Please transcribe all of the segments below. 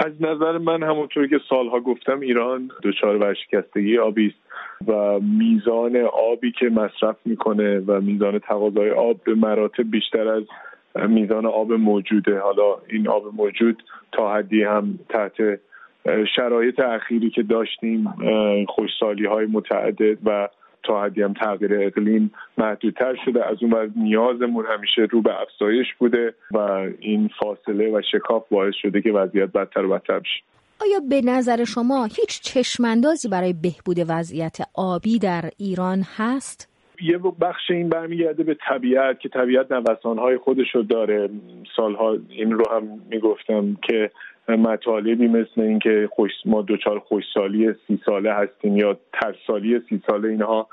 از نظر من همونطور که سالها گفتم ایران دچار ورشکستگی آبی است و میزان آبی که مصرف میکنه و میزان تقاضای آب به مراتب بیشتر از میزان آب موجوده. حالا این آب موجود تا حدی هم تحت شرایط اخیری که داشتیم، خشکسالی‌های متعدد و تا حدی هم تغییر اقلیم محدودتر شده. از اون ور نیازمون همیشه رو به افزایش بوده و این فاصله و شکاف باعث شده که وضعیت بدتر و بدتر بشه. آیا به نظر شما هیچ چشم‌اندازی برای بهبود وضعیت آبی در ایران هست؟ یه بخش این برمیگرده به طبیعت که طبیعت نوسان‌های خودش رو داره. سالها این رو هم میگفتم که مطالبی مثل این که ما دچار خشکسالی 30 ساله هستیم یا ترسالی 30 ساله، اینها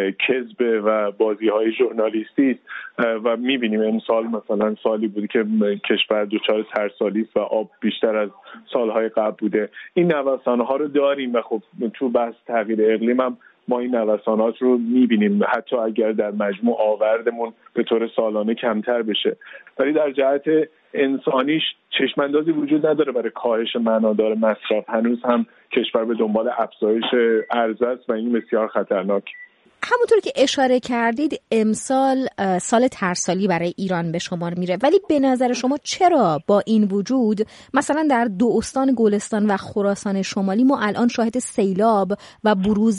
کذبه و بازی‌های ژورنالیستی است و می‌بینیم امسال مثلا سالی بوده که کشور دچار ترسالی است و آب بیشتر از سالهای قبل بوده. این نوسان‌ها رو داریم و خب تو بحث تغییر اقلیم هم ما این نوسانات رو می‌بینیم، حتی اگر در مجموع آوردمون به طور سالانه کمتر بشه. ولی در جهت انسانیش چشم‌اندازی وجود نداره برای کاهش معنادار مصرف. هنوز هم کشور به دنبال افزایش عرضه است و این بسیار خطرناک. همونطور که اشاره کردید امسال سال ترسالی برای ایران به شمار میره، ولی به نظر شما چرا با این وجود مثلا در 2 استان گلستان و خراسان شمالی ما الان شاهد سیلاب و بروز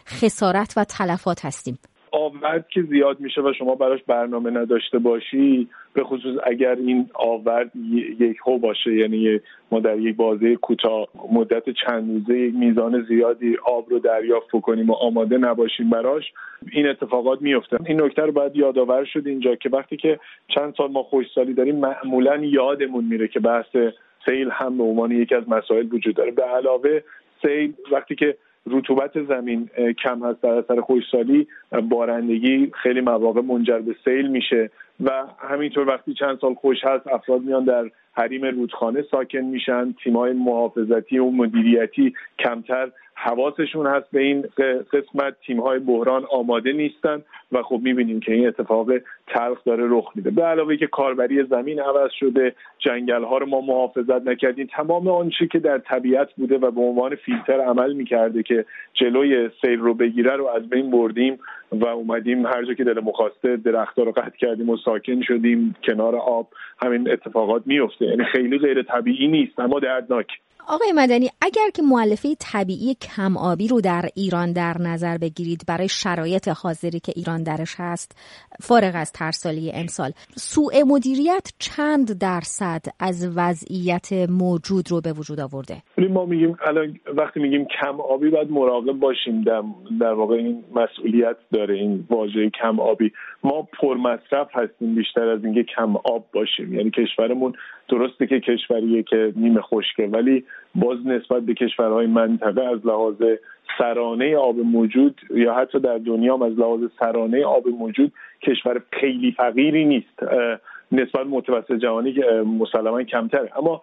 خسارت و تلفات هستیم؟ آورد که زیاد میشه و شما براش برنامه نداشته باشی، به خصوص اگر این آورد یک هو باشه، یعنی ما در یک بازه کوتاه مدت چند روزه یک میزان زیادی آب رو دریافت کنیم و آماده نباشیم براش، این اتفاقات میفته. این نکته رو باید یادآور شد اینجا که وقتی که چند سال ما خشکسالی داریم معمولا یادمون میره که بحث سیل هم به عنوان یکی از مسائل وجود داره. به علاوه سیل وقتی که رطوبت زمین کم هست در اثر خشکسالی، بارندگی خیلی مواقع منجر به سیل میشه و همینطور وقتی چند سال خشک هست افراد میان در حریم رودخانه ساکن میشن، تیم‌های محافظتی و مدیریتی کمتر حواسشون هست به این قسمت، تیم‌های بحران آماده نیستن و خب می‌بینیم که این اتفاق تلخ داره رخ میده. به علاوه که کاربری زمین عوض شده، جنگل‌ها رو ما محافظت نکردیم، تمام آنچه که در طبیعت بوده و به عنوان فیلتر عمل می‌کرده که جلوی سیل رو بگیره رو از بین بردیم و اومدیم هر جا که دلمون خواسته درخت‌ها رو قطع کردیم و ساکن شدیم کنار آب. همین اتفاقات میفته، یعنی خیلی غیر طبیعی نیست اما دردناک. آقای مدنی، اگر که مؤلفه طبیعی کم آبی رو در ایران در نظر بگیرید برای شرایط حاضری که ایران درش هست، فارغ از ترسالی امسال، سوء مدیریت چند درصد از وضعیت موجود رو به وجود آورده؟ ما میگیم الان وقتی میگیم کم آبی باید مراقب باشیم، در واقع این مسئولیت داره این واژه کم آبی. ما پرمصرف هستیم بیشتر از اینکه کم آب باشیم. یعنی کشورمون درسته که کشوریه که نیمه خشکه، ولی باز نسبت به کشورهای منطقه از لحاظ سرانه آب موجود یا حتی در دنیا هم از لحاظ سرانه آب موجود کشور خیلی فقیری نیست. نسبت متوسط جهانی که مسلماً کمتره، اما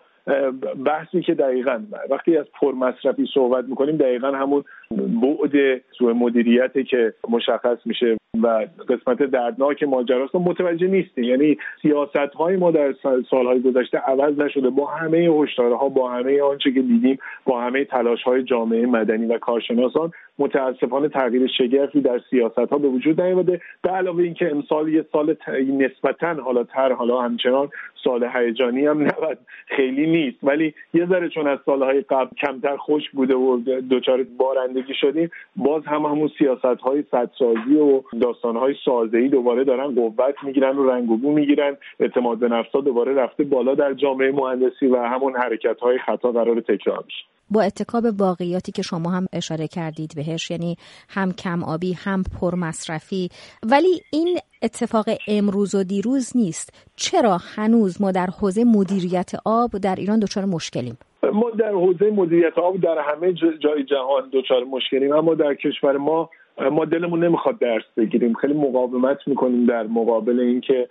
بحثی که دقیقاً وقتی از پرمصرفی صحبت میکنیم دقیقاً همون بعد سوء مدیریتی که مشخص میشه و قسمت دردناک ماجراست متوجه نیستیم. یعنی سیاست‌های ما در سالهای گذشته عوض نشده، با همه هشدارها، با همه آنچه که دیدیم، با همه تلاش‌های جامعه مدنی و کارشناسان، متاسفانه تغییر شگرفی در سیاست‌ها به وجود نیامده. به علاوه اینکه امسال یه سال نسبتاً حالا همچنان سال هیجانی هم نبود، خیلی نیست، ولی یه ذره چون از سالهای قبل کمتر خشک بوده و دچار بارندگی شدیم، باز همون سیاست‌های سدسازی و داستان‌های سازه‌ای دوباره دارن قوت میگیرن و رنگ و بو میگیرن. اعتماد به نفس‌ها دوباره رفته بالا در جامعه مهندسی و همون حرکت‌های خطا قرار تکرار بشه. با اتکاب واقعیاتی که شما هم اشاره کردید بهش، یعنی هم کم آبی هم پر مصرفی، ولی این اتفاق امروز و دیروز نیست. چرا هنوز ما در حوزه مدیریت آب در ایران دچار مشکلیم؟ ما در حوزه مدیریت آب در همه جای جهان دچار مشکلیم، اما در کشور ما دلمون نمیخواد درس بگیریم. خیلی مقاومت میکنیم در مقابل اینکه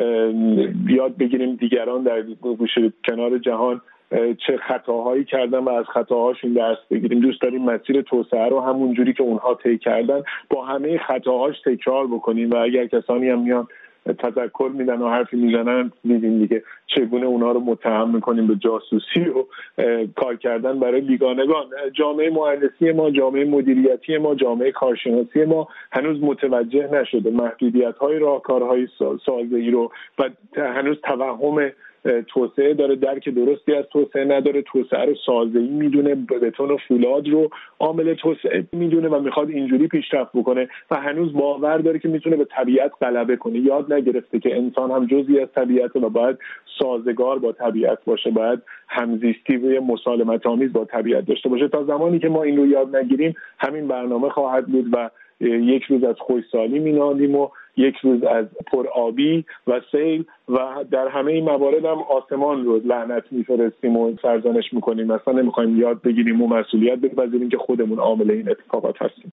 یاد بگیریم دیگران در گوشه کنار جهان چه خطاهایی کردن و از خطاهاشون درس بگیریم. دوست داریم مسیر توسعه رو همون جوری که اونها طی کردن با همه خطاهاش تکرار بکنیم و اگر کسانی هم میان تذکر میدن و حرفی میزنن، دیدیم دیگه چگونه اونها رو متهم میکنیم به جاسوسی و کار کردن برای بیگانگان. جامعه مهندسی ما، جامعه مدیریتی ما، جامعه کارشناسی ما هنوز متوجه نشده محدودیت‌های راهکارهای سازه‌ای رو و هنوز توهم توسعه داره، درک درستی از توسعه نداره. توسعه رو سازه‌ای میدونه، بتون و فولاد رو عامل توسعه میدونه و میخواد اینجوری پیشرفت بکنه و هنوز باور داره که میتونه به طبیعت غلبه کنه. یاد نگرفته که انسان هم جزئی از طبیعت و باید سازگار با طبیعت باشه، باید همزیستی و مسالمت آمیز با طبیعت داشته باشه. تا زمانی که ما این رو یاد نگیریم همین برنامه خواهد بود و یک روز از خشکسالی مینالیم و یک روز از پرآبی و سیل و در همه این موارد هم آسمان رو لعنت میفرستیم و سرزنش میکنیم. مثلا نمیخوایم یاد بگیریم و مسئولیت بپذیریم که خودمون عامل این اتفاقات هستیم.